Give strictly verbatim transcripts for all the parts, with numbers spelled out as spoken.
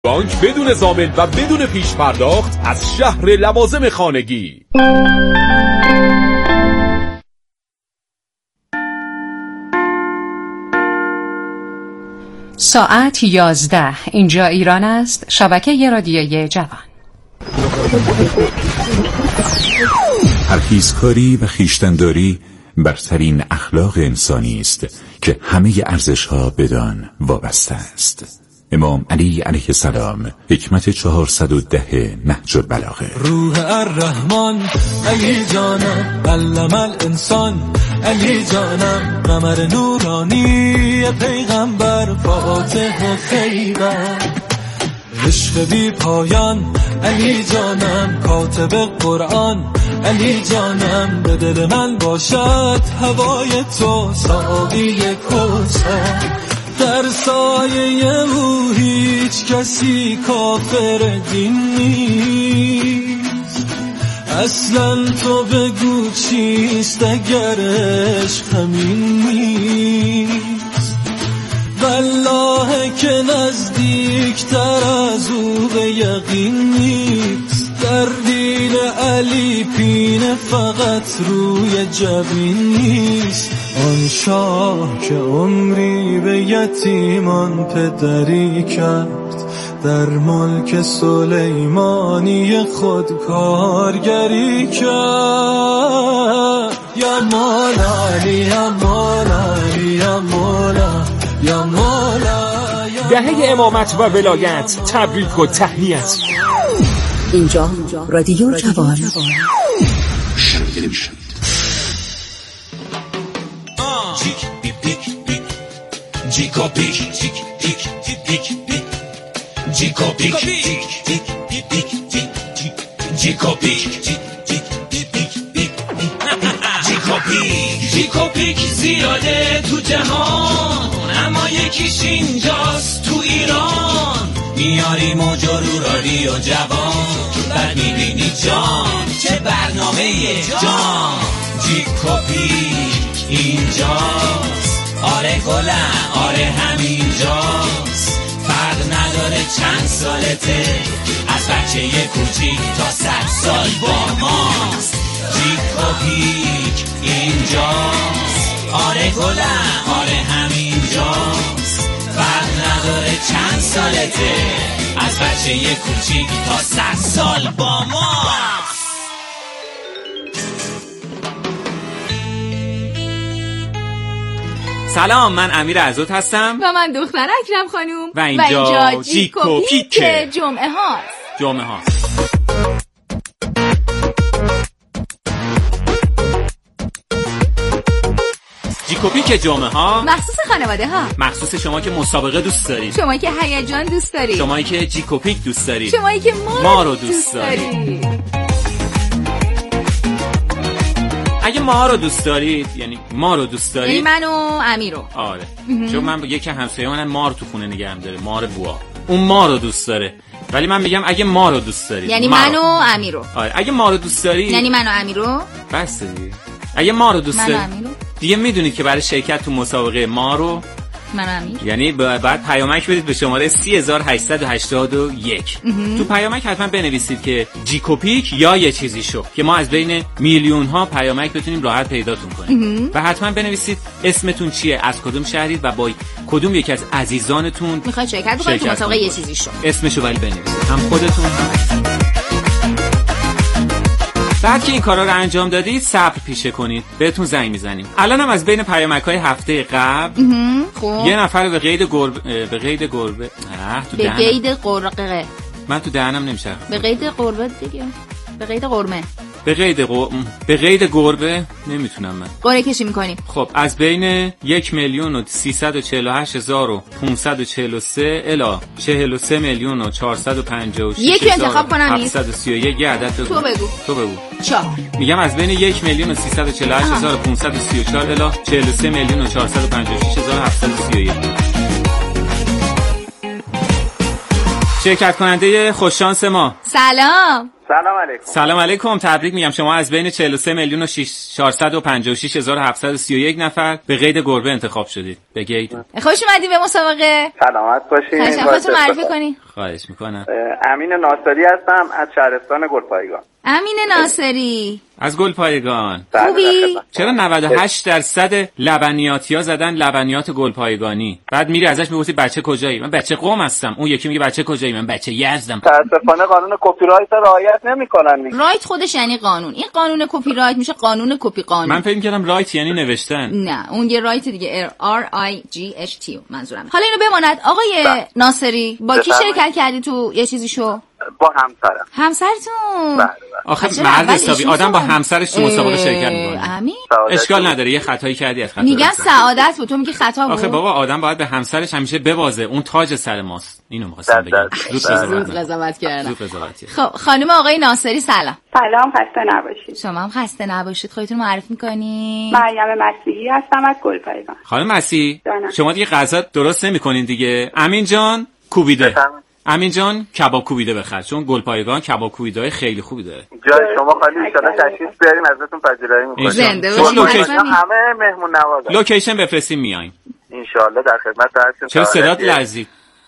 بانک بدون ضامن و بدون پیش پرداخت از شهر لوازم خانگی. ساعت یازده. اینجا ایران است. شبکه رادیویی جوان. پرهیزکاری و خویشتن‌داری برترین اخلاق انسانی است که همه ارزش‌ها بدان وابسته است. امام علی علیه السلام، حکمت چهارصد و ده نهج البلاغه. روح الرحمن علی جانم، علم الانسان علی جانم، قمر نورانی پیغمبر، فاتح و خیبر، عشق بی پایان علی جانم، کاتب قرآن علی جانم، به دل من باشد هوای تو، ساقی کوثر، در سایه او هیچ کسی کافر دین نیست، اصلا تو بگو چیست اگر عشق همین نیست، والله که نزدیکتر از او به یقین نیست، در دیل علی پینه فقط روی جبین نیست، آن شاه که عمری به یتیمان پدری کرد، در ملک سلیمانی خود کارگری کرد، یا مولا علی یا مولا علی یا مولا یا مولا. دهه امامت و ولایت، تبریک و تهنیت. اینجا رادیو جوان. جیکو پیک جیک پیک پیک پیک جیکو پیک جیکو پیک جیکو پیک جیکو پیک زیاده تو جهان، اما یکیش اینجاست تو ایران، میاری موجورو رادیو جوان، بعد میبینی جان چه برنامه جان، جیکو پیک اینجاست، آره گلم آره همینجاست، فرق نداره چند سالته، از بچه کوچیک تا صد سال با ماست، جیکو پیک اینجاست، آره گلم آره همینجاست، فرق نداره چند سالته، از بچه کوچیک تا صد سال با ماست. سلام، من امیر عزت هستم و من دختر اکرم خانوم و اینجا, و اینجا جیکو پیک جمعه هاست جمعه هاست جیکو پیک جمعه ها مخصوص خانواده ها، مخصوص شما که مسابقه دوست دارید، شما که هیجان دوست دارید، شمایی که جیکو پیک دوست دارید، شمایی که ما, ما رو دوست دارید. اگه ما رو دوست دارید، یعنی ما رو دوست دارید، یعنی من و امیرو. آره، چون من یکی همسایه منم مار تو خونه نگه هم داره، مار بوا، اون ما رو دوست داره، ولی من میگم اگه ما رو دوست دارید، یعنی من و امیرو. آره، اگه ما رو دوست دارید یعنی من و امیرو. بس دیگه. اگه ما رو دوست دارید دیگه میدونید که برای شرکت تو مسابقه ما رو من و امیر، یعنی بعد پیامک بدید به شماره سه هزار و هشتصد و هشتاد و یک. تو پیامک حتما بنویسید که جیکو پیک یا یه چیزی شو، که ما از بین میلیون ها پیامک بتونیم راحت پیداتون کنیم. و حتما بنویسید اسمتون چیه، از کدوم شهرید و با کدوم یکی از عزیزانتون میخواید شرکت بکنید تو مسابقه یه چیزی شو. اسمشو ولی بنویسید، هم خودتون هم. بعد که این کارا رو انجام دادید صبر پیشه کنید، بهتون زنگ میزنیم. الانم از بین پیامک‌های هفته قبل خوب یه نفر به قید گربه به قید گربه تو به قید قرقه من تو دهنم نمیشه به قید قربه دیگه به قید قرمه به قید قر... به قید گربه نمیتونم من قرعه کشی میکنیم. خب از بین یک میلیون و سیصد و چهل و هشت هزار و پانصد و چهل و سه الی چهل و سه میلیون و چهارصد و پنجاه و شش هزار و هفتصد و سی و یک یه عدد تو بگو تو بگو چهار. میگم از بین یک میلیون و سیصد و چهل و هشت هزار و پانصد و سی و چهار الی چهل و سه میلیون و چهارصد و پنجاه و شش هزار و هفتصد و سی و یک. شرکت کننده خوششانس ما سلام. سلام علیکم. سلام علیکم، تبریک میگم. شما از بین چهل و سه میلیون و چهارصد و پنجاه و شش هزار و هفتصد و سی و یک نفر به قید گربه انتخاب شدید. بگید. خوش اومدی به مسابقه. سلامت باشین. خواهش خودتون معرفی کنی. خواهش میکنم. امین ناصری هستم از شهرستان گلپایگان. امین ناصری از گلپایگان. خوبی؟ چرا نود و هشت درصد لبنیاتیا زدن لبنیات گلپایگانی؟ بعد میری ازش میپرسی بچه کجایی؟ من بچه قم هستم. اون یکی میگه بچه کجایی؟ من بچه یزدم. متاسفانه قانون کپی رایت رعایت نمیکنن. رایت خودش یعنی قانون. این قانون کپی رایت میشه قانون کپی قانون. من فکر می‌کردم رایت یعنی نوشتن. نه، اون یه رایت دیگه R I G H T منظورم. حالا اینو بماند آقای با. ناصری با کی شرکت کردی تو یه چیزی شو؟ با همسرم. همسرتون؟ آخه مرد حسابی آدم با همسرش تو مسابقه شرکت می‌کنه. امین اشکال نداره، یه خطایی کردی از خطا. میگن سعادت بود، تو میگی خطا بود. آخه بابا آدم باید به همسرش همیشه ببازه، اون تاج سر ماست. اینو می‌خواستم بگم. زود قضاوت کردم. زود قضاوت. خب خانم آقای ناصری سلام. سلام، خسته نباشید. شما هم خسته نباشید. خودتون معرفی می‌کنی؟ مریم مسیحی هستم از گلپایگان. خانم مسیحی شما دیگه غذا درست نمی‌کنین دیگه. امین جان کوبیده. امین جان کباب کوبیده بخر، چون گلپایگان کباب کوبیده‌های خیلی خوبی داره. جای شما خالی ان شاء الله تشریف بیاریم ازتون پذیرایی می‌کنیم. زنده باشید. همه مهمون نوازن. لوکیشن بفرستیم میایم. ان شاء الله در خدمت هستیم. چرا صدات لرزید؟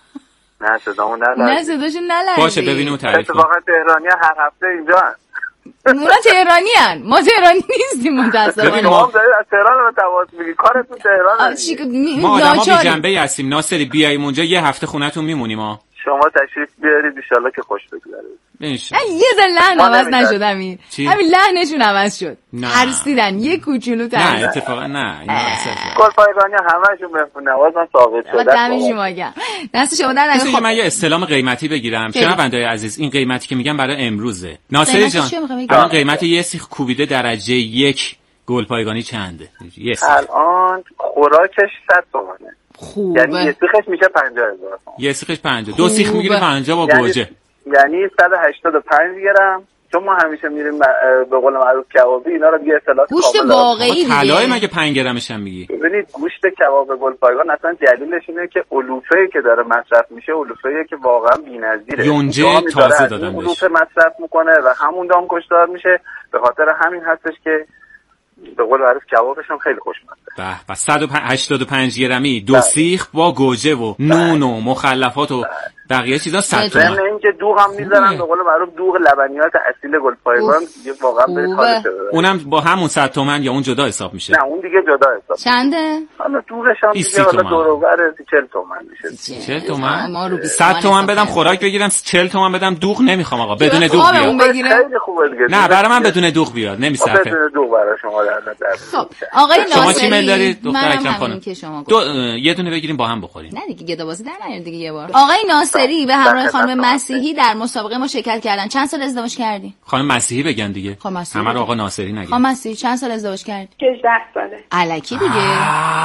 نه صدامون نلرزید. نه صداشون نلرزید. باشه ببینیم تعریف کن. اتفاقا تهرانی‌ها هر هفته اینجا هستن. اونا تهرانی هن، ما تهرانی نیستیم متاسفانه. ما داریم از تهران به تماس میگیریم، کارتون تهران. ما آدم‌ها بی جنبه هستیم. ناصری بیاییم اونجا یه هفته خونه‌تون میمونیم ها. شما تشریف بیارید ان شاءالله که خوش بگذره. انشالله. یه ذره لحن عوض نشد همین. همین لحنشون عوض شد. ترسیدن یه کوچولو ترسیدن. نه اتفاقا نه. گلپایگانی همه‌شون مهمون نوازن ثابت شده. دم شما گرم. دست شما در نکنه. من یه استلام قیمتی بگیرم. شنونده‌های عزیز این قیمتی که میگم برای امروزه. ناصری جان الان قیمت یه سیخ کوبیده درجه یک گلپایگانی چنده؟ یه سیخ. الان خوراکش صد تومانه. خوبه. یعنی یه سیخش میشه پنجاه هزار. یه سیخش پنجاه. دو سیخ میگیره پنجاه با گوجه. یعنی صد و هشتاد و پنج گرم. چون ما همیشه میریم به قول معروف کبابی اینا رو دیگه اطلاعات کامل. گوشت واقعی دیگه. طلای مگه پنج گرمش هم میگی؟ ببینید گوشت کباب گلپایگان اصلا دلیلش اینه که علوفه‌ای که داره مصرف میشه علوفه‌ای که واقعا بی‌نظیره. یونجه تازه دادن بهش. علوفه مصرف میکنه و همون دام کشتار میشه. به خاطر همین هستش که به قول معروف کبابش هم خیلی خوشمزه. به به صد و هشتاد و پنج گرمی دو سیخ با گوجه و نون و مخلفات و بقیه چیزا صد تومن. من اینکه دوغ هم میذارن به قول معروف دوغ لبنیات اصیل گلپایگان دیگه واقعا به حال شده. اونم با همون صد تومن یا اون جدا حساب میشه؟ نه اون دیگه جدا حساب. چنده؟ حالا دوغش هم دیگه حالا دور و بر چهل تومن میشه. چهل تومن؟ صد تومن بدم خوراک بگیرم، چهل تومن بدم دوغ نمیخوام آقا، بدون دوغ بیاد. خیلی خوبه دیگه. نه برای من بدون دوغ بیاد، نمیصرفه. بدون دوغ برای شما در نظر. خب آقای ناصری شما چی میل دارید دختر اکرم خانم؟ دو یه دونه بگیریم با هم بخوریم. نه دیگه گدابازی در نیارید دیگه یه بار. آقای ناصری به همراه خانم مسیحی در مسابقه ما شرکت کردن. چند سال ازدواج کردی؟ خانم مسیحی بگن دیگه. همه رو آقا ناصری نگن. خانم مسیحی چند سال ازدواج کردی؟ هجده ساله. الکی دیگه.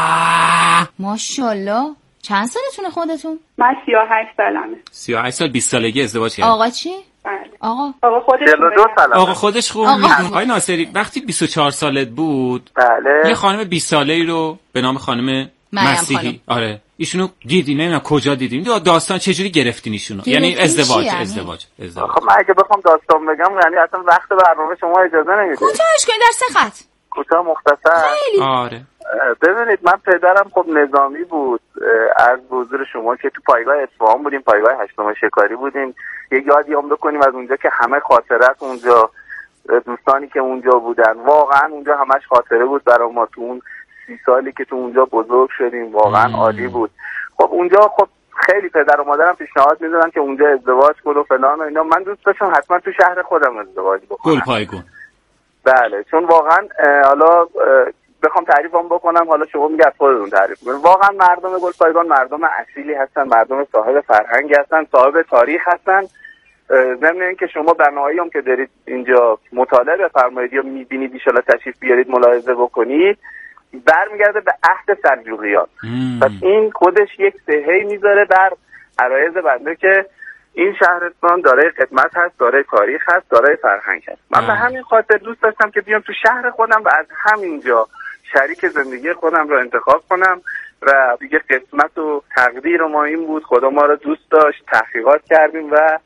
ماشاءالله. چند سالتونه خودتون؟ من سی و هشت سالمه. سی و هشت سال بیست سالگی ازدواج کردی. آقا چی؟ بله. آقا آقا خودش آقا خودش خوب میدون. آقای ناصری وقتی بیست و چهار سالت بود بله. یه خانم بیست ساله‌ای رو به نام خانم مسیحی آره ایشونو دیدی نمیدونم کجا دیدیم داستان چجوری گرفتین ایشونو یعنی ازدواج یعنی؟ ازدواج ازدواج خب من اگه بخوام داستان بگم یعنی اصلا وقت برنامه شما اجازه نمیده. کوتاهش کنید در سه خط. کوتاه مختصر. خیلی. آره. ببینید من پدرم خب نظامی بود. از حضور شما که تو پایگاه اصفهان بودیم، پایگاه هشتم شکاری بودیم. یه یادی هم بکنیم از اونجا که همه خاطرات اونجا دوستانی که اونجا بودن واقعا اونجا همش خاطره بود برای ما تو اون سی سالی که تو اونجا بزرگ شدیم واقعا عالی بود. خب اونجا خب خیلی پدر و مادرم پیشنهاد میدادن که اونجا ازدواج کن و فلان و اینا. من دوست داشتم حتما تو شهر خودم ازدواج بکنم. گلپایگان. بله چون واقعا حالا بخوام تعریفم بکنم حالا شما میگه خودتون تعریف کنید. واقعا مردم گلپایگان مردم اصیلی هستن، مردم صاحب فرهنگ هستن، صاحب تاریخ هستن. ضمن اینکه شما برنامه‌ای هم که دارید اینجا مطالعه بفرمایید یا می‌بینید ان شاءالله تشریف بیارید ملاحظه بکنید برمیگرده به عهد سلجوقیان. پس این خودش یک صحه‌ای میذاره بر عرایض بنده که این شهرستان دارای خدمت هست، دارای تاریخ هست، دارای فرهنگ هست. من به همین خاطر دوست داشتم که بیام تو شهر خودم و از همینجا شریک زندگی خودم رو انتخاب کنم و دیگه قسمت و تقدیر ما این بود، خدا ما رو دوست داشت، تحقیقات کردیم و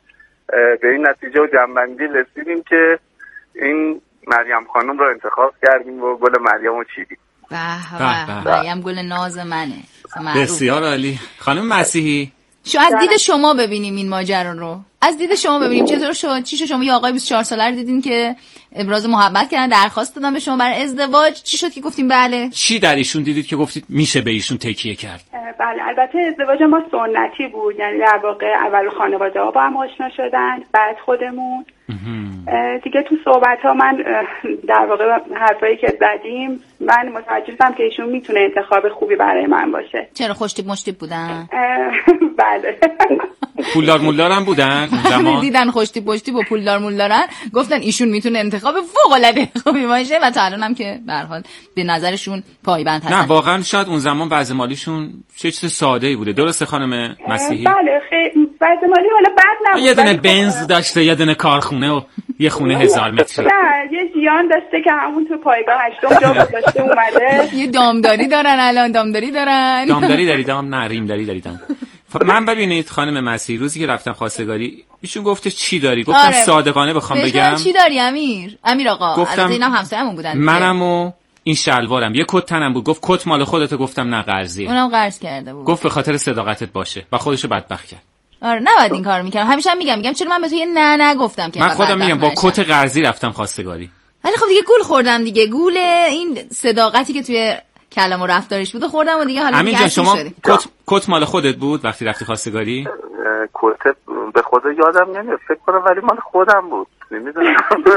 به این نتیجه و جنبندی رسیدیم که این مریم خانم رو انتخاب کردیم و گل مریم رو چیدیم. به به مریم گل ناز منه. بسیار عالی. خانم مسیحی شو از دید شما ببینیم این ماجرا رو، از دید شما ببینیم چطور شد؟ چی شد شما یه آقای بیست و چهار ساله رو دیدین که ابراز محبت کردن، درخواست دادن به شما برای ازدواج، چی شد که گفتیم بله؟ چی در ایشون دیدید که گفتید میشه به ایشون تکیه کرد؟ بله البته ازدواج ما سنتی بود، یعنی در واقع اول خانواده ها با هم آشنا شدن، بعد خودمون. دیگه تو صحبت ها من در واقع حرفایی که زدیم من متوجه شدم که ایشون میتونه انتخاب خوبی برای من باشه. چرا خوشتیپ مشتیپ بودن؟ بله. پولدار مولدار هم بودن زمان؟ دیدن خوشتیپ مشتیپ و پولدار مولدارن گفتن ایشون میتونه انتخاب فوق العاده خوبی باشه و تا الان هم که به هر حال به نظرشون پایبند هستن. نه واقعا شاید اون زمان وضع مالیشون چه چیز ساده‌ای بوده. درسته خانم مسیحی؟ بله خیلی وضع مالی حالا بد نبود. یه دونه بنز داشته، یه دونه کارخونه و یه خونه هزار متری. نه یه جیان داشته که همون تو پایگاه هشتم جا گذاشته اومده. یه دامداری دارن الان، دامداری دارن. دامداری داری دام نه ریم داری داری دام. من ببینید خانم مسیحی روزی که رفتم خواستگاری ایشون گفته چی داری؟ گفتم آره. صادقانه بخوام بگم چی داری امیر؟ امیر آقا گفتم از اینم همسایه‌مون بودن. منم و این شلوارم یه کت تنم بود. گفت کت مال خودته. گفتم نه قرضیه. اونم قرض کرده بود. گفت به خاطر صداقتت باشه و خودشو بدبخت کرد. آره نباید این کارو میکردم. همیشه هم میگم میگم چرا من به تو یه نه نگفتم که من خودم میگم با کت قرضی رفتم خواستگاری. ولی خب دیگه گول خوردم دیگه. گول این صداقتی که توی کلام و رفتارش بود خوردم و دیگه حالا همین جان شما کت کت مال خودت بود وقتی رفتی خواستگاری؟ کت به خدا یادم نمیاد فکر کنم ولی مال خودم بود. نمیدونم.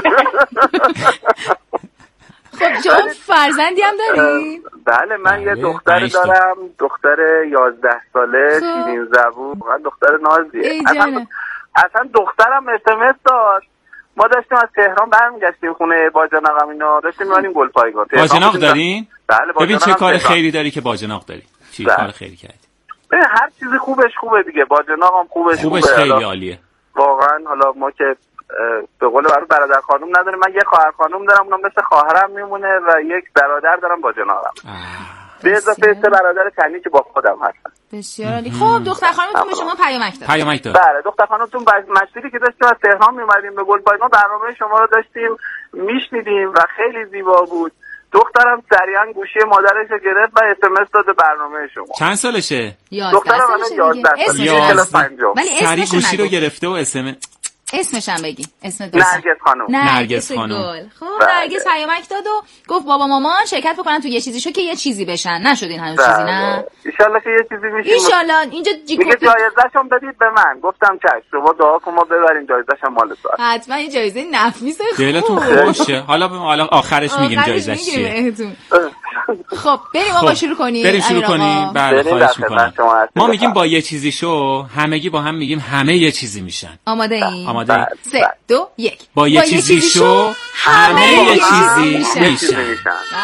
خب شما فرزندی هم داری؟ بله من یه دختر دارم، دختر یازده ساله شیرین زبون، من دختر نازیه. اصلا, اصلا دخترم اسمس داد. ما داشتیم از تهران برمیگشتیم خونه باجناقم اینا داشتیم می‌رفتیم گلپایگان. باجناق دارین؟ بله ببین چه کار خیری داری که باجناق داری. چی بله. کار خیری کردی؟ ببین هر چیزی خوبش خوبه دیگه. باجناقم خوبش خوبه. خوبش خیلی عالیه. واقعا حالا ما که به قول برای برادر خانم نداریم. من یه خواهر خانم دارم اونم مثل خواهرم میمونه و یک برادر دارم باجناقم. به اضافه سه برادر تنی که با خودم هستن. بسیار عالی. خب دختر خانمتون به شما پیامک داد. پیامک داد. بله دختر خانمتون مشغولی که داشتیم از تهران میومدیم به گلپایگان برنامه شما رو داشتیم میشنیدیم و خیلی زیبا بود. دخترم سریعا گوشی مادرش رو گرفت و اس ام اس داد برنامه شما. چند سالشه؟ دخترم الان یازده سالشه. ولی سریع گوشی رو گرفته و اس ام اس اسمش هم بگی. اسم نرگس خانم. نرگس خانم. خب نرگس پیامک داد و گفت بابا مامان شرکت بکنن تو یه چیزی شو که یه چیزی بشن. نشدین هنوز چیزی نه؟ ان شاءالله که یه چیزی میشه. ان شاءالله اینجا میگه جایزه‌شو بدید به من. گفتم چش. شما دعا کن ما ببریم جایزه‌شو مال تو. حتما این جایزه نفیس خوب. دلتون خوشه. حالا حالا آخرش میگیم جایزه چیه. خب بریم آقا شروع کنیم. بریم شروع کنیم. بله خواهش می‌کنم. ما میگیم با یه چیزی شو همگی با هم میگیم همه یه چیزی میشن. آماده این؟ آماده این؟ سه دو یک. با یه چیزی شو همه یه چیزی میشن.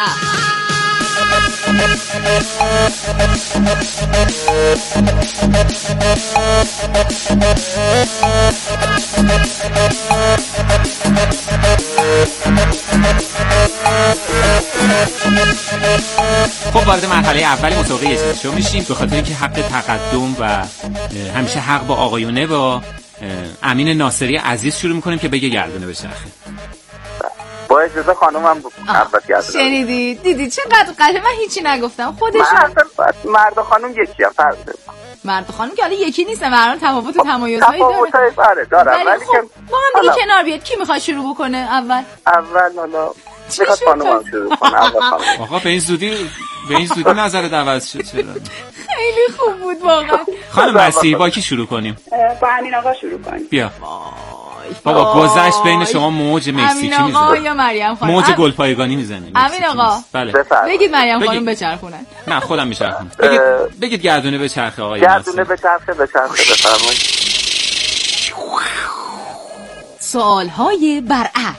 خب وارد مرحله اول مسابقه یه چیزی شو میشیم به خاطر اینکه حق تقدم و همیشه حق با آقایونه با امین ناصری عزیز شروع میکنیم که بگه گردونه بچرخه. با اجازه خانومم اول گردونه. شنیدی؟ دیدی چقدر قشنگ. من هیچی نگفتم خودش. مرد و خانم یکی هم فرق داره. مرد و خانم که حالا یکی نیست هر تفاوت و تمایزهایی داره. تفاوت داره ولی خب ما هم دیگه کنار بیاد. کی میخواد شروع بکنه اول؟ اول حالا میخواد خانومم شروع کنه. اول خانم. آقا به این زودی به این زودی نظر عوض شد چرا؟ خیلی خوب بود واقعا. خانم مسیحی با کی شروع کنیم؟ با امین آقا شروع کنیم. بیا. بابا گذشت بین شما موج مکزیکی میزنه. امین آقا یا مریم خانم؟ موج گلپایگانی میزنه. امین آقا. بله. بگید مریم خانم بچرخونن. نه خودم میچرخونم. بگید بگید گردونه بچرخه آقای گردونه بچرخه بچرخه بفرمایید. سوالهای برعکس.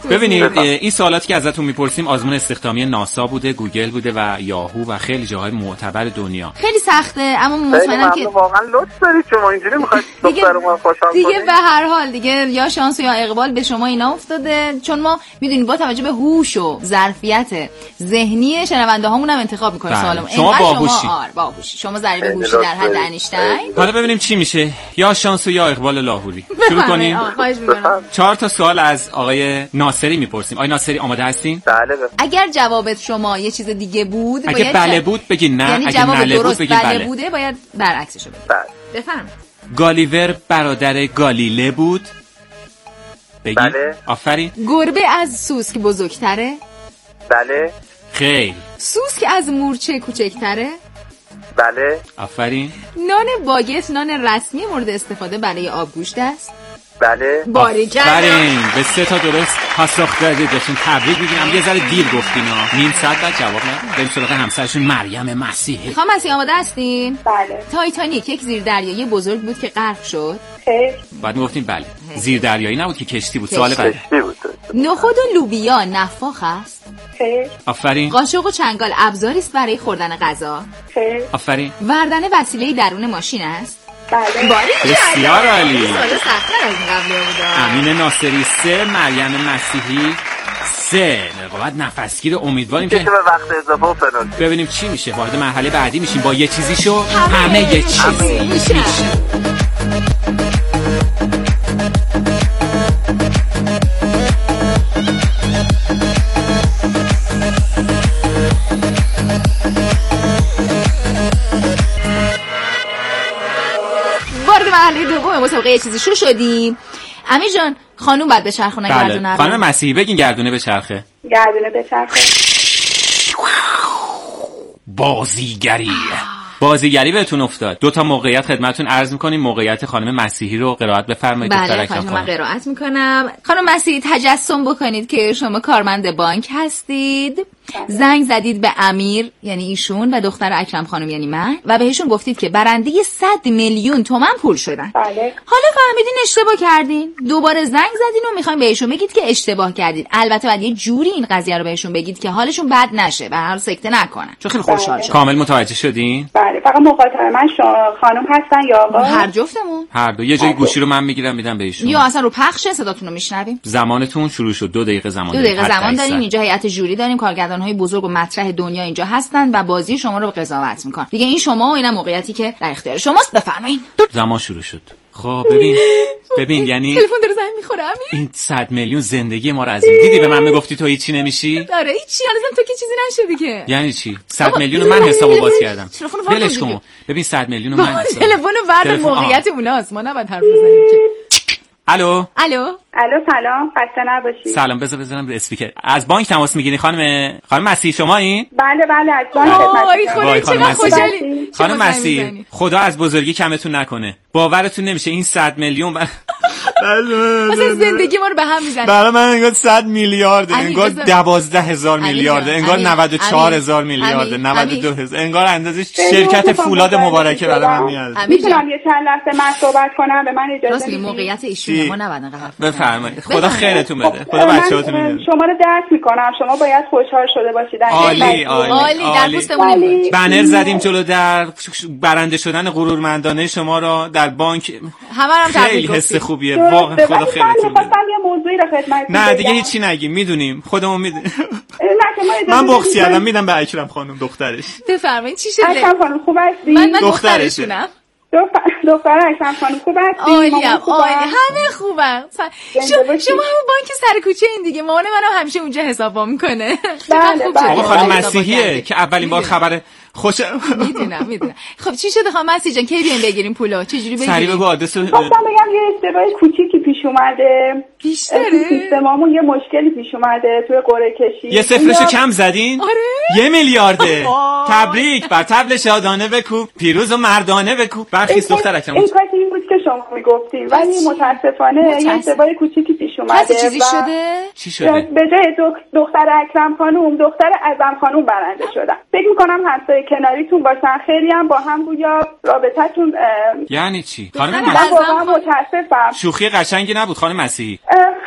ببینید این سوالاتی که ازتون میپرسیم آزمون استخدامی ناسا بوده، گوگل بوده و یاهو و خیلی جاهای معتبر دنیا. خیلی سخته اما مطمئنم که واقعا لطف دارید شما اینجوری میخواید دخترمو خوشحال کنید. دیگه به هر حال دیگه یا شانس یا اقبال به شما اینا افتاده، چون ما میدونید با توجه به هوش و ظرفیت ذهنی شنونده هامون هم انتخاب میکنیم سوالمون. شما باهوشی. شما آر باهوشی. شما ضریب هوشی در حد انیشتین. حالا ببینیم چی میشه، یا شانس یا اقبال لاهوری. شروع کنیم. خواهش میکنم. چهار تا سوال از آقای ناصری میپرسیم. آقای ناصری آماده هستین؟ بله. اگر جوابت شما یه چیز دیگه بود اگه باید بله بود بگین نه، یعنی اگه نله بود بگین بله. بله بوده باید برعکسشو بگین. بله. بفرمایید. گالیور برادر گالیله بود. بگین. بله. آفرین. گربه از سوسک بزرگتره؟ بله. خیر. سوسک از مورچه کوچکتره؟ بله. آفرین. نان باگت نان رسمی مورد استفاده برای آبگوشت است؟ بله. باریکلا. آفرین. به سه تا درست پاسخ دادید. بهتون تبریک میگم. یه ذره دیر گفتین ها. نیم ساعت بعد جواب نه. بریم سراغ همسرشون مریم مسیحی. خانم مسیحی آماده هستین؟ بله. تایتانیک یک زیردریایی بزرگ بود که غرق شد؟ خیر. بعد میگفتین بله. زیردریایی نبود که کشتی بود. سوال بعد. نخود و لوبیا نفاخ است؟ خیر. آفرین. قاشق و چنگال ابزاری است برای خوردن غذا؟ خیر. آفرین. وردن وسیله درون ماشین است؟ بله. بسیار عالی. سوال سخت‌تر از این قبلی بود. امین ناصری سه، مریم مسیحی سه. رقابت نفسگیر. امیدواریم که به وقت اضافه و پنالتی. ببینیم چی میشه. وارد مرحله بعدی میشیم با یه چیزی شو همه یه چیزی میشه. وارد مرحله دوم مسابقه یه چیزی شو شدیم. امیر جان خانوم بعد به چرخونه بله. گردونه. خانم مسیحی بگین گردونه به چرخه. گردونه به چرخه. بازیگری. بازیگری بهتون افتاد. دو تا موقعیت خدمتتون عرض می‌کنیم. موقعیت خانم مسیحی رو قرائت بفرمایید. بله خانم من قرائت می‌کنم. خانم مسیحی تجسم بکنید که شما کارمند بانک هستید. زنگ زدید به امیر یعنی ایشون و دختر اکرم خانم یعنی من و بهشون گفتید که برنده صد میلیون تومان پول شدن. بله. حالا فهمیدین اشتباه کردین. دوباره زنگ زدین و میخواین بهشون بگید که اشتباه کردید. البته بعد یه جوری این قضیه رو بهشون بگید که حالشون بد نشه و هر سکته نکنن. چون خیلی خوشحال شدن. کامل متوجه شدین؟ بله. فقط مخاطب من خانم هستن یا آقا؟ هر جفتمون. هر دو. یه جای گوشی رو من میگیرم میدم بهشون. یا اصلا رو پخش صداتون رو میشنویم. زمانتون شروع شد. دو دقیقه زمان داریم. دو دقیقه زمان داریم. اینجا هیئت جوری داریم. کارگردان‌های بزرگ و مطرح دنیا اینجا هستن و بازی شما رو قضاوت میکنن. دیگه این شما و اینا موقعیتی که در اختیار شماست. بفرمایید. زمان شروع شد. خب ببین ببین یعنی تلفن داره زنگ میخوره امیر. این صد میلیون زندگی ما رو از این دیدی به من میگفتی تو هیچی نمیشی؟ آره هیچی هنوزم تو که چیزی نشدی که. یعنی چی؟ صد میلیون من حسابو باز کردم. ولش کن. ببین صد میلیون من حساب. تلفن ورد موقعیت اوناست. ما نباید حرف بزنیم که. الو الو الو سلام خسته نباشی. سلام بذار بزنم رو اسپیکر. از بانک تماس میگیری خانم خانم مسیحی شما این؟ بله بله از بانک خدمت. خانم مسیحی خانم مسیحی خدا از بزرگی کمتون نکنه. باورتون نمیشه این صد میلیون بر... مثلا زندگی ما رو به هم میزنه. برای من انگار صد میلیارده، انگار دوازده هزار میلیارده، انگار نود و چهار هزار میلیارده، نود و دو هزار، انگار اندازه شرکت فولاد مبارکه برای من میاد. میتونم یه چند لحظه من صحبت کنم؟ به من اجازه بدید. موقعیت ایشونه ما نباید انقدر بفرمایید. خدا خیرتون بده. خدا بچه‌هاتون میده. شما رو درک میکنم. شما باید خوشحال شده باشید. عالی عالی در پوستمون بنر زدیم جلو در برنده شدن غرورمندانه شما را در بانک. همه هم خیلی حس خوبیه واقعا. خدا خیرتون بده. یه موضوعی رو خدمتتون نه دیگه هیچی نگیم، میدونیم خودمون میدونیم. من بخص کردم میدم به اکرم خانم دخترش. بفرمایید چی شده؟ اکرم خانم خوب هستی؟ من دخترشونم. دختر اکرم خانم خوب هستی؟ عالی عالی همه خوبن. شما همون بانک سر کوچه این دیگه. مامان منم همیشه اونجا حسابا میکنه. بله آقا خانم مسیحیه که اولین بار خبر خوش میدونم میدونم. خب چی شده خانم مسیحی جان؟ کی بیایم بگیریم پولو؟ چه جوری بگیریم؟ سریع بگو آدرس. گفتم بگم یه اشتباه کوچیکی پیش اومده. بیشتره؟ سیستممون یه مشکلی پیش اومده توی قرعه کشی. یه صفرشو کم زدین؟ آره. یه میلیارده. تبریک بر طبل شادانه بکوب، پیروز و مردانه بکوب. برخیز دختر اکرم. این کاری این بود که شما میگفتین ولی متاسفانه یه اشتباه کوچیکی پیش اومده. چیزی شده؟ چی شده؟ به جای دختر اکرم خانم دختر اعظم خانم برنده شدن. فکر می‌کنم همسایه کناریتون باشن. خیلی هم با هم گویا رابطتون. یعنی چی؟ خانم من واقعا متاسفم. شوخی قشنگی نبود خانم مسیحی.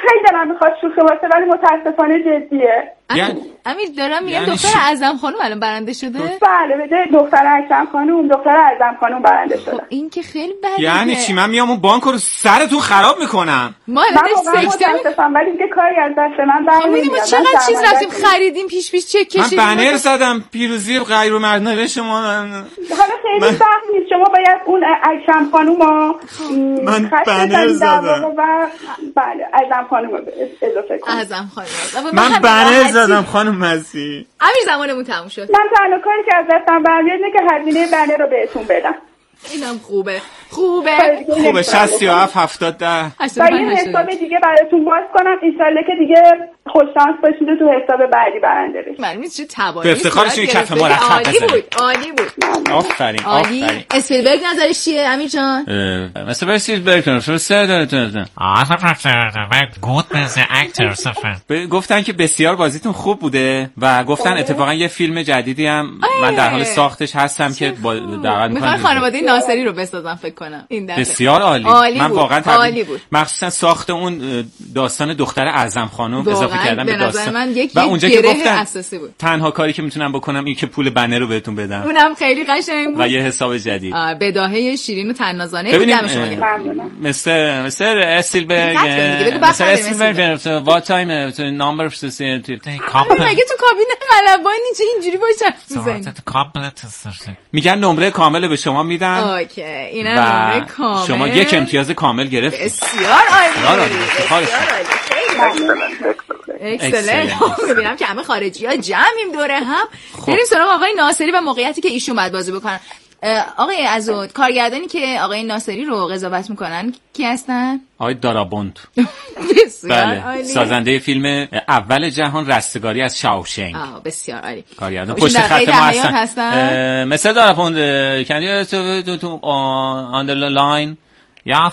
خیلی دلم میخواد شوخی باشه ولی متاسفانه جدیه. یعنی امیر دارم میگم یعنی دختر ش... اعظم خانم الان برنده شده؟ بله به جای دختر اکرم خانم دختر اعظم خانم برنده شده. خب این که خیلی بده. یعنی چی؟ من میام اون بانک رو سرتون خراب میکنم. ما من الان واقعا متاسفم ولی دیگه کاری از دست من خب برنمیاد. ما چقدر چیز رفتیم خریدیم پیش پیش چک کشیدیم. من بنر زدم پیروزی غیر مردانه شما. حالا خیلی سخت نیست، شما باید اون اکرم خانم رو من بنر زدم و بله اعظم خانم رو اضافه کنید. اعظم خانم من بنر زدم خانم مسی. امیر زمانمون تموم شد. من تنها کاری که از دستم برمیاد اینه که هزینه بنر رو بهتون بدم. اینم خوبه خوبه خوبه. شصت و هفت هفتاد ده و یه حساب دیگه براتون باز کنم انشالله که دیگه خوش شانس باشید و تو حساب بعدی برنده بشید. معلومه چه تبایی. به افتخارشون کف مرخص عالی بود عالی بود. آفرین آفرین. اسپیلبرگ نظرش چیه امیر جان؟ مثلا اسپیلبرگ کنم شما سر دارتون. گود بز اکتر سفر. گفتن که بسیار بازیتون خوب بوده و گفتن اتفاقا یه فیلم جدیدی هم من در حال ساختش هستم که با دعوت میخوام خانواده ناصری رو بسازم فکر کنم این دفعه. بسیار عالی. عالی من بود. واقعا عالی بود. مخصوصا ساخت اون داستان دختر اعظم خانم اضافه کردم به داستان من یک و اونجا که گفتن اساسی بود. تنها کاری که میتونم بکنم این که پول بنر رو بهتون بدم. اونم خیلی قشنگ بود و یه حساب جدید. بداهه شیرین و تنازانه بود. دم شما گرم. مستر مستر اسپیلبرگ مستر اسپیلبرگ what time number مگه تو کابینه خلبانی چه اینجوری باشه میزنی؟ میگن نمره کامل به شما میدن. اوکی اینم نمره کامل. شما یک امتیاز کامل گرفتید. بسیار عالی. بسیار عالی. اکسلنت. میبینم که همه خارجی ها جمعیم دوره هم. بریم سراغ آقای ناصری و موقعیتی که ایشون باید بازی بکنن. آقای عزود کارگردانی که آقای ناصری رو قضاوت میکنن کی هستن؟ آقای دارابوند. بله سازنده فیلم اول جهان رستگاری از شاوشنگ. آه بسیار عالی. کارگردان پشت خط ما هستن. مثل دارابوند can you to to on the line یا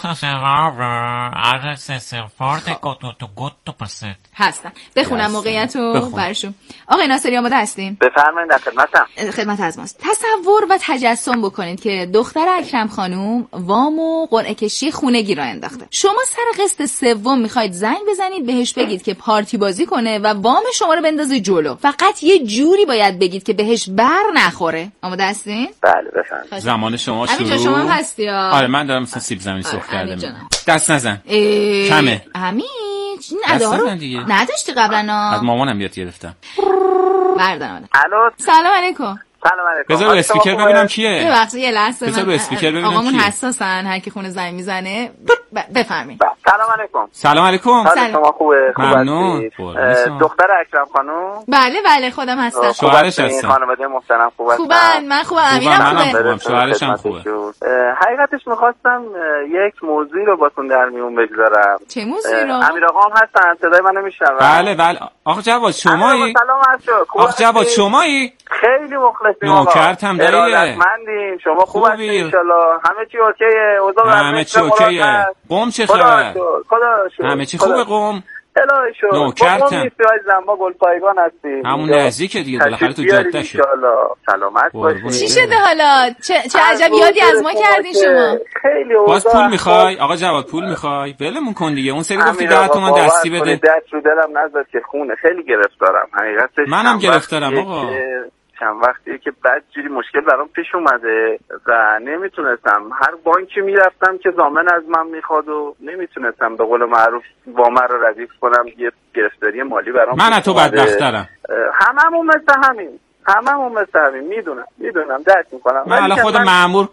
هستن. بخونم موقعیت رو برشون. آقای ناصری آماده هستین؟ بفرمایید در خدمتم. خدمت از ماست. تصور و تجسم بکنید که دختر اکرم خانوم وام و قرعه کشی خونگی را انداخته. شما سر قسط سوم میخواید زنگ بزنید بهش بگید که پارتی بازی کنه و وام شما رو بندازه جلو. فقط یه جوری باید بگید که بهش بر نخوره. آماده هستین؟ بله بفرمایید. زمان شما شروع. همینجا شما هم هستی یا؟ آره من دارم مثلا سیب زمینی سرخ کردم. دست نزن. کمه. همین این ادا رو نداشتی قبلا؟ از مامانم یاد گرفتم. بردارم. الو سلام علیکم. سلام علیکم. بذار اسپیکر ببینم کیه. ببخشید یه لحظه بذار رو اسپیکر ببینم آقامون کیه. حساسن هر کی خونه زنگ میزنه بفرمایید. سلام علیکم. سلام علیکم. سلام شما خوبه؟ ممنون. دختر اکرم خانم؟ بله بله خودم هستم. شوهرش هستم. خانواده محترم خوبه. خوبن من خوبم امیرم خوبه. شوهرش هم خوبه. حقیقتش می‌خواستم یک موضوعی رو باتون در میون بگذارم. چه موضوعی رو؟ امیر آقا هم هستن صدای منو میشنون؟ بله بله. آقا جواد شمایی؟ سلام علیکم. آقا جواد شمایی؟ خیلی مخلصیم آقا. نوکرتم دلیه. ارادتمندیم. شما خوب هستید ان شاء الله. همه چی اوکیه. اوضاع همه چی اوکیه. قم چه خبر؟ خدا شکر. همه چی خوبه قم؟ الهی شکر. نوکرتم. ما گل پایگان هستیم. همون نزدیکه دیگه بالاخره تو جاده شد. ان شاء الله سلامت باشید. چی شده حالا؟ چه چه عجب یادی از ما کردین شما؟ خیلی باز پول میخوای؟ آقا جواد پول میخوای؟ ولمون کن دیگه. اون سری گفتی ده تومن دستی بده. دست رو دلم نذار که خونه خیلی گرفتارم. حقیقتش منم گرفتارم آقا. چند وقتیه که بدجوری مشکل برام پیش اومده و نمیتونستم هر بانکی میرفتم که ضامن از من میخواد و نمیتونستم به قول معروف وام رو ردیف کنم. یه گرفتاری مالی برام من از تو بدبخترم. هممون مثل همین هممون مثل همین میدونم میدونم درک میکنم. من الان خود مأمور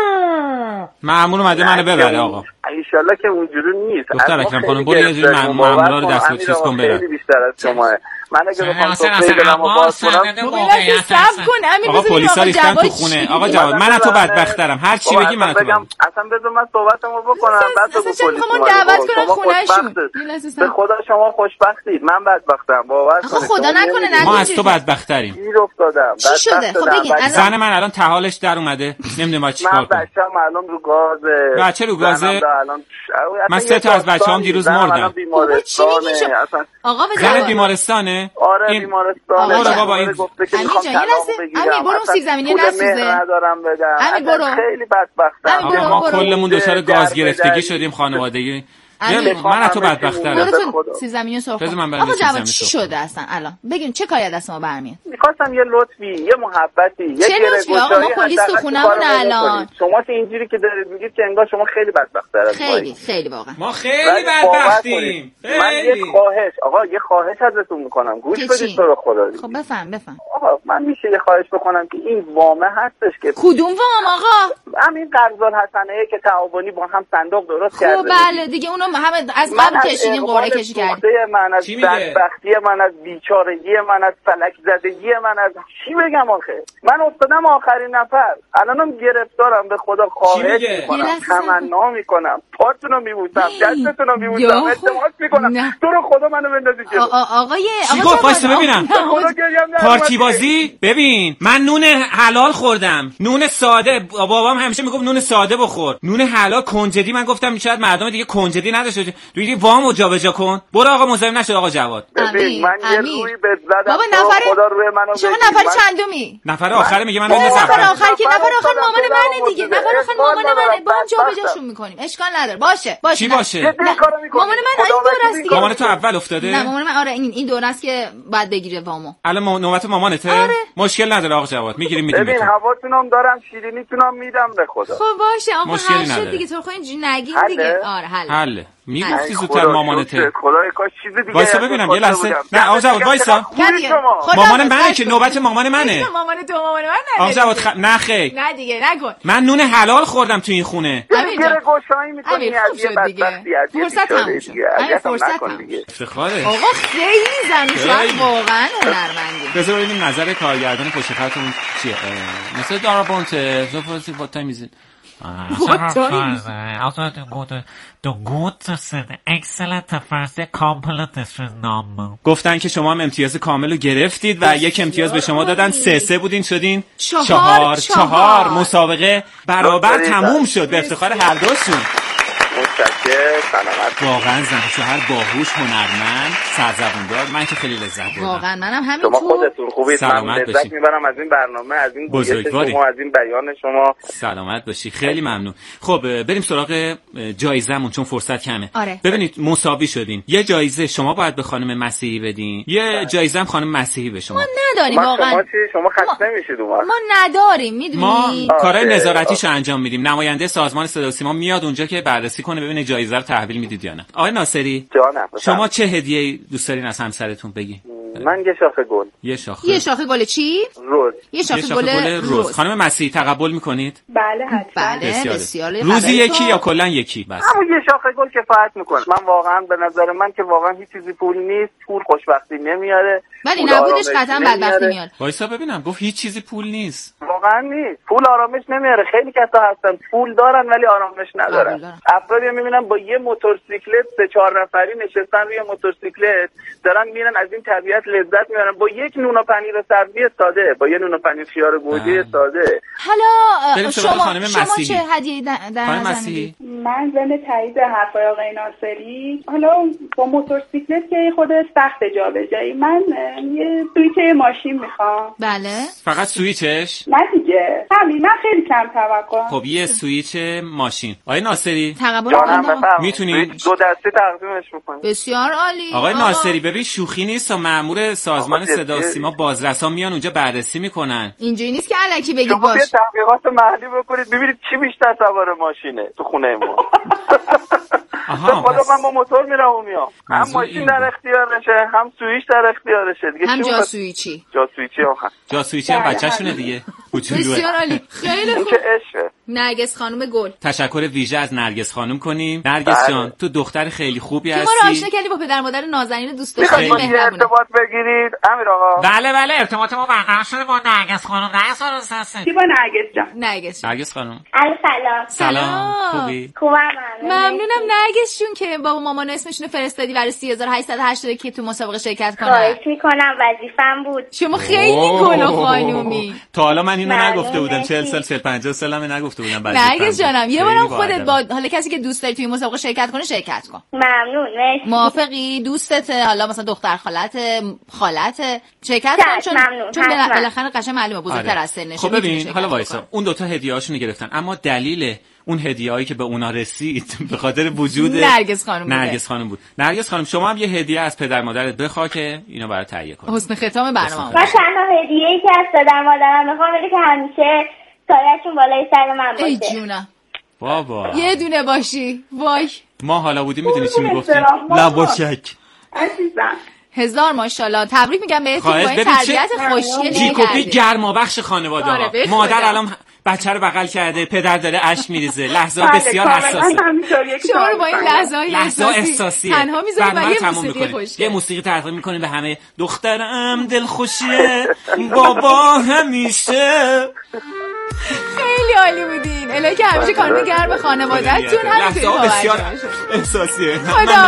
مأمور اومده منو ببره آقا. ان شاء الله که اونجوری نیست. دختر اکرم خانم برو یه جوری مأمورا رو دست و چیز کن برن. خیلی بیشتر از شما. من اگه بخوام تو بگم باز کنم صبر کن امیر. آقا پلیسا ریختن تو خونه. آقا جواد من از تو بدبخترم. هر چی بگی من از تو بگم. اصلا بذار من صحبتمو بکنم بعد تو پلیس ما دعوت کنن خونه‌شون. به خدا شما خوشبختید من بدبختم باور کنید. خدا نکنه نگو. ما از تو بدبختریم. گیر افتادم. چی شده؟ خب بگین. زن من الان تهالش در اومده. نمیدونم چیکار کنم. من بچه‌م الان رو گازه. بچه رو گازه؟ من سه تا از بچه‌هام دیروز مردن. آقا زن بیمارستانه؟ آره بیمارستانه. برو بابا این گفته که میخوام طلاق بگیرم. امیر برو سیب زمینی نسوزه. ندارم بدم. امیر برو. خیلی بدبختم. آقا ما کلمون دچار گاز گرفتگی شدیم خانوادگی. من از تو بدبخت‌ترم. برو سیب زمینی سرخ. آقا جواد چی سرخ. شده اصلا الان؟ بگین چه کاری از دست ما برمیاد؟ میخواستم یه لطفی، یه محبتی، یه چه لطفی آقا؟ ما پلیس تو خونمون الان. شما که اینجوری که دارید میگید که انگار شما خیلی بدبخت‌تر از ما. خیلی خیلی واقعا. ما خیلی بدبختیم. من یه خواهش، آقا یه خواهش ازتون میکنم. گوش بدید تو رو خدا. خب بفهم بفهم. آقا من میشه یه خواهش بکنم که این وامه هستش که کدوم وام آقا؟ همین قرض الحسنه که تعاونی با هم صندوق درست کرده. خب بله دیگه اونو همه از قبل کشیدیم قرعه کشی کردیم. من از بدبختی من، از بیچارگی من، از فلک زدگی من، از چی بگم آخه؟ من افتادم آخرین نفر. الانم گرفتارم. به خدا خواهش میکنم، تمنا میکنم، پاتونو میبوسم، دستتونو میبوسم، التماس میکنم تو رو خدا منو بندازید جلو. آقای چی گفت؟ وایس ببینم. پارتی بازی. ببین من نون حلال خوردم، نون ساده. بابام همیشه میگفت نون ساده بخور، نون حلال. کنجدی من گفتم شاید مردم دیگه کنجدی نداشته باشه، دیگه وامو جابجا کن. برو آقا مزاحم نشد آقا جواد. ببین من یه روی بد زدم. بابا نفر خدا روی منو شما نفر چندمی؟ نفر آخر میگه من نفر آخر که نفر آخر مامان منه دیگه. نفر آخر مامان منه، با هم جابجاشون میکنیم. اشکال نداره. باشه باشه. چی باشه؟ مامان من این دوره است دیگه. مامان تو اول افتاده؟ نه مامان من آره این این دوره است که بعد بگیره وامو. الان نوبت مامانته؟ آره. مشکل نداره آقا جواد، میگیریم میدیم. ببین هواتونم دارم، شیرینیتونم میدم به خدا. خب باشه آقا مشکلی حل شد نداره دیگه. تو خودت اینجوری نگین دیگه. آره حل. حل. میگفتی زودتر مامانته. خدای کاش چیز دیگه. وایسا ببینم یه لحظه. نه آقا جواد وایسا. مامان منه که نوبت مامان منه. مامان تو مامان من نه. آقا جواد خ... نه خیر. نه دیگه نکن. من نون حلال خوردم تو این خونه. دیگه گوشایی میکنی از یه بدبختی از یه فرصت تموم شد. همین فرصت تموم شد. افتخاره. آقا خیلی زنوش واقعا هنرمندی. بذار ببینیم نظر کارگردان پشت خطمون چیه. مثلا دارابونت زوفوسی با تایمیزین. Also du gute, du gute sind excellent first complete نام. گفتن که شما هم امتیاز کامل رو گرفتید و یک امتیاز به شما دادن. سه سه بودین شدین چهار چهار, چهار. مسابقه برابر تموم شد به افتخار هر دوشون. متشکرم. سلامت. واقعا زن شوهر باهوش، هنرمند، سرزبوندار. من که خیلی لذت بردم. واقعا منم همینطور. شما خودتون خوبید. من لذت میبرم از این برنامه، از این گویش شما، از این بیان شما. سلامت باشی. خیلی ممنون. خب بریم سراغ جایزه‌مون چون فرصت کمه. آره. ببینید مساوی شدین. یه جایزه شما باید به خانم مسیحی بدین، یه جایزه هم خانم مسیحی به شما. ما نداریم واقعا. شما چی؟ شما خسته نمیشید اون وقت؟ ما نداریم میدونی. ما کارهای نظارتیشو انجام میدیم. نماینده سازمان صدا و سیما میاد اونجا که بررسی کنه ببینه جایزه رو تحویل میدید یا نه. آقای ناصری جانم. شما چه هدیه دوست دارین از همسرتون بگی؟ من یه شاخه گل. یه شاخه یه شاخه گل چی؟ روز. یه شاخه, یه شاخه گل, گل روز. روز. خانم مسیحی تقبل میکنید؟ بله حتما. بله بسیاره. بسیاره. روزی یکی یا کلا یکی بس؟ همون یه شاخه گل کفایت میکنه. من واقعا به نظر من که واقعا هیچ چیزی پول نیست. پول خوشبختی نمیاره. ولی نبودش قطعا بدبختی میاره. وایسا ببینم گفت هیچ چیزی پول نیست. واقعا نیست. پول آرامش نمیاره. خیلی کسا هستن پول دارن ولی آرامش ندارن. افرادی میبینم با یه موتورسیکلت سه چهار نفری نشستن روی موتورسیکلت دارن میرن از این طبیعت لذت میبرن با یک نون و پنیر سبزی ساده، با یه نون و پنیر خیار گوجه ساده. حالا شما شما چه هدیه‌ای در خانم نظر مسیحی؟ من ضمن تایید حرفای آقای ناصری، حالا با موتورسیکلت که خودش سخت جابجایی، من یه سویچ ماشین میخوام. بله. فقط سویچش؟ نه دیگه. همین من خیلی کم توقع. خب یه سویچ ماشین. آقای ناصری تقبل میتونی دو دسته تقدیمش میکنی. بسیار عالی. آقای ناصری ببین شوخی نیست، مأمور سازمان صدا و سیما بازرسا میان اونجا بررسی میکنن. اینجوری نیست که الکی بگید باش. باش. شما تحقیقات محلی بکنید ببینید چی بیشتر سوار ماشینه تو خونه ما. آها خدا من با موتور میرم و میام. هم ماشین در اختیارشه هم سویچ در اختیارشه دیگه. هم جاسویچی. جاسویچی هم جاسویچی هم بچه‌شونه دیگه. بسیار عالی. خیلی خوب. که عشقه. نرگس خانم گل. تشکر ویژه از نرگس خانم کنیم. نرگس جان تو دختر خیلی خوبی هستی. ما رو آشنا کردی با پدر مادر نازنین دوست داشتنی مهربونه. ارتباط بگیرید امیر آقا. بله بله ارتباط ما برقرار شده با نرگس خانم. نرگس خانم هستن. کی با نرگس جان؟ نرگس. نرگس خانم. سلام. سلام. خوبی؟ خوبم. ممنونم نرگس جون که بابا مامان اسمشون فرستادی برای سه هزار و هشتصد و هشتاد که تو مسابقه شرکت کنن. خواهش میکنم وظیفه‌م بود. شما خیلی گل و خانومی. تا حالا من اینو نگفته بودم. چهل سال چهل پنجاه سالمه نگفته گفته بودم بعد. نرگس جانم یه بارم خودت با حالا کسی که دوست داری توی مسابقه شرکت کنه شرکت کن. ممنون. مرسی. موافقی؟ دوستته حالا مثلا دختر خالت خالت شرکت کن چون ممنون. چون بالاخره قشنگ معلومه بزرگتر از سنشه. خب ببین حالا وایسا اون دوتا هدیه‌هاشونو گرفتن اما دلیل اون هدیه‌هایی که به اونا رسید به خاطر وجود نرگس خانم بود. نرگس خانم بود. نرگس خانم شما هم یه هدیه از پدر مادرت بخوا که اینو برات تهیه کنه. حسن ختام برنامه. من تنها هدیه‌ای که از پدر مادرم میخوام اینه که همیشه سایه‌شون بالای سر من باشه. ای جونم. بابا. یه دونه باشی. وای. ما حالا بودیم میدونی چی میگفتیم؟ لباشک. عزیزم. هزار ماشاءالله. تبریک میگم بهتون با این تربیت خوشگلی. جیکوپی گرمابخش خانواده ها. مادر الان بچه رو بغل کرده، پدر داره اشک میریزه، لحظه بسیار حساسه. شما رو با این لحظه‌های احساسی تنها میذارید و یه موسیقی خوشگل. یه موسیقی تقدیم میکنیم به همه. دخترم دلخوشیه بابا همیشه. خیلی عالی بودین. الهی که همیشه کانون گرم خانواده‌تون همینطوری بسیار احساسیه.